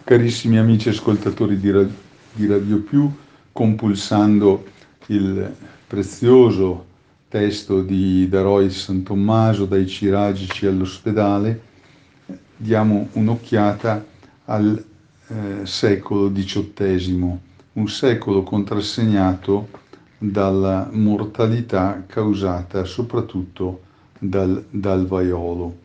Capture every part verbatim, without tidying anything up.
Carissimi amici ascoltatori di, Ra- di Radio Più, compulsando il prezioso testo di Daroy San Tommaso, dai ciragici all'ospedale, diamo un'occhiata al eh, secolo diciottesimo, un secolo contrassegnato dalla mortalità causata soprattutto dal, dal vaiolo.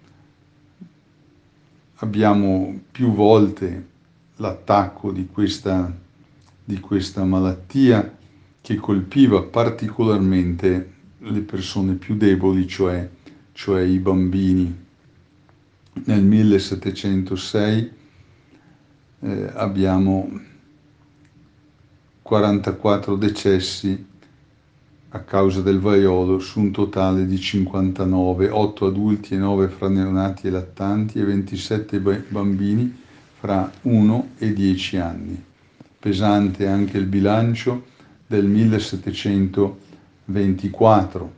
Abbiamo più volte l'attacco di questa, di questa malattia che colpiva particolarmente le persone più deboli, cioè, cioè i bambini. Nel millesettecentosei eh, abbiamo quarantaquattro decessi a causa del vaiolo su un totale di cinquantanove, otto adulti e nove fra neonati e lattanti e ventisette bambini fra uno e dieci anni. Pesante anche il bilancio del millesettecentoventiquattro.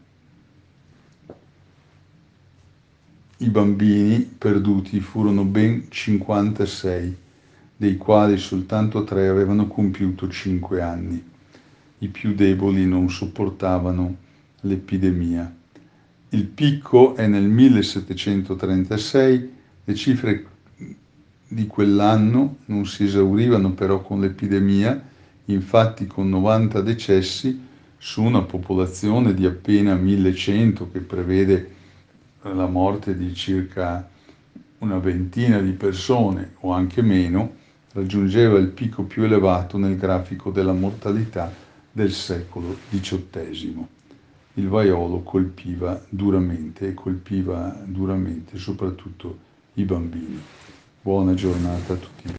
I bambini perduti furono ben cinquantasei, dei quali soltanto tre avevano compiuto cinque anni. I più deboli non sopportavano l'epidemia. Il picco è nel millesettecentotrentasei, le cifre di quell'anno non si esaurivano però con l'epidemia, infatti con novanta decessi su una popolazione di appena millecento che prevede la morte di circa una ventina di persone o anche meno, raggiungeva il picco più elevato nel grafico della mortalità del secolo diciottesimo. Il vaiolo colpiva duramente e colpiva duramente soprattutto i bambini. Buona giornata a tutti.